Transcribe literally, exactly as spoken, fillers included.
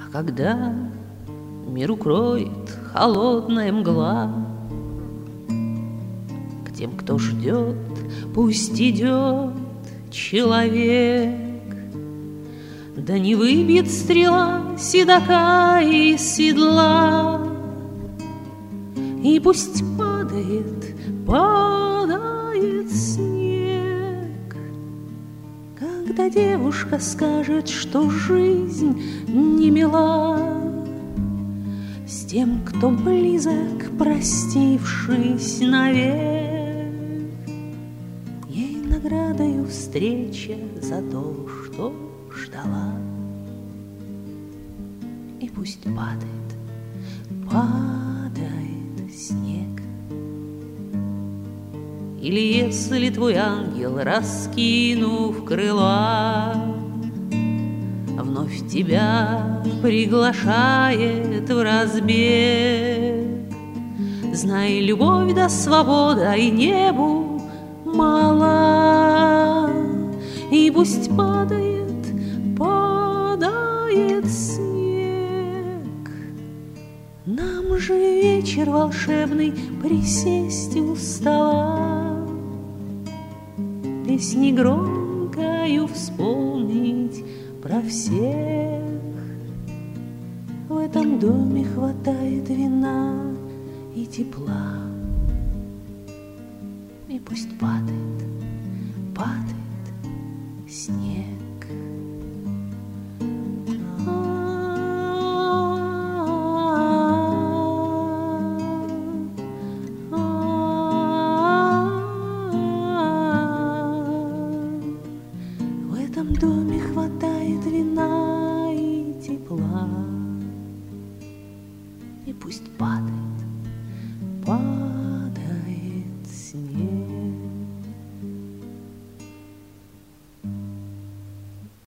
Когда мир укроет холодная мгла, к тем, кто ждет, пусть идет человек. Да не выбьет стрела седока из седла, и пусть падает, падает снег. Когда девушка скажет, что жизнь не мила, с тем, кто близок, простившись навек, ей наградою встреча за то, что ждала. И пусть падает, падает снег. Или если твой ангел, раскинув крыла, вновь тебя приглашает в разбег, знай, любовь да свобода и небу мала. И пусть падает, падает снег. Нам же вечер волшебный присесть у стола, песни громкою вспомнить про всех. В этом доме хватает вина и тепла. И пусть падает, падает снег. В этом доме хватает вина и тепла. И пусть падает.